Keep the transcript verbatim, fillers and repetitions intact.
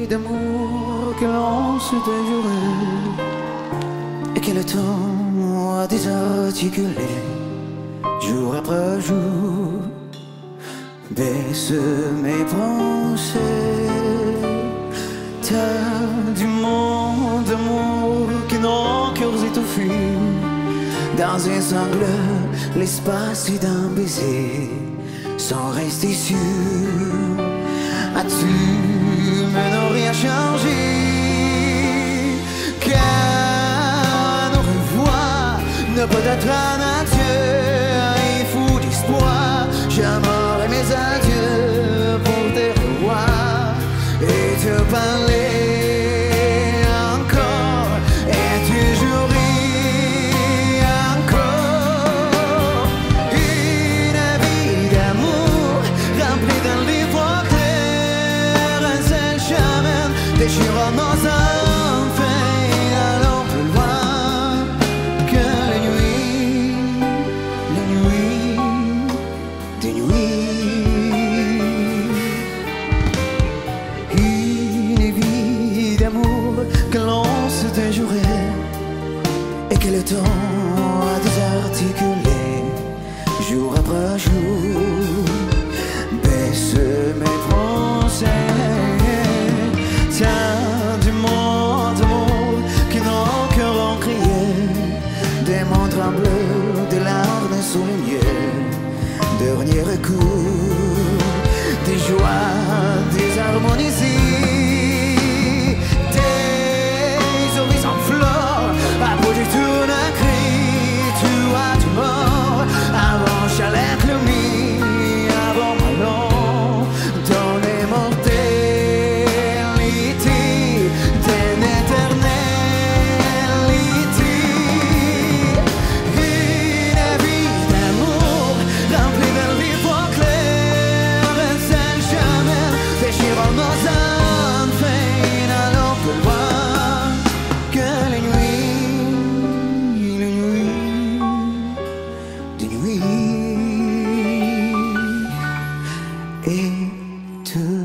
vie d'amour que l'on se déjurait et que le temps a désarticulé jour après jour. Baisse mes pensées, t'as du monde d'amour que nos cœurs étouffés dans un sangle, l'espace d'un baiser sans rester sûr. As-tu mais ne rien changé? Car nous revoir ne peut être un adieu. Il faut d'espoir, j'aimerais mes adieux pour te revoir et te parler. Déchirons nos âmes, allons plus loin que les nuits, les nuits, des nuits. Une vie d'amour que l'on se déjurait et que le temps a désarticulé jour après jour. Baisse mes pensées. T'as du monde d'amour que nos cœurs ont crié, des mots tremblés, des larmes soulignées, dernier recours, des joies désharmonisées, des horizons fleurs, à bout de tout un cri, tu as du mort, avant chalet lumie, avant ballon, dans les mortels. Et tout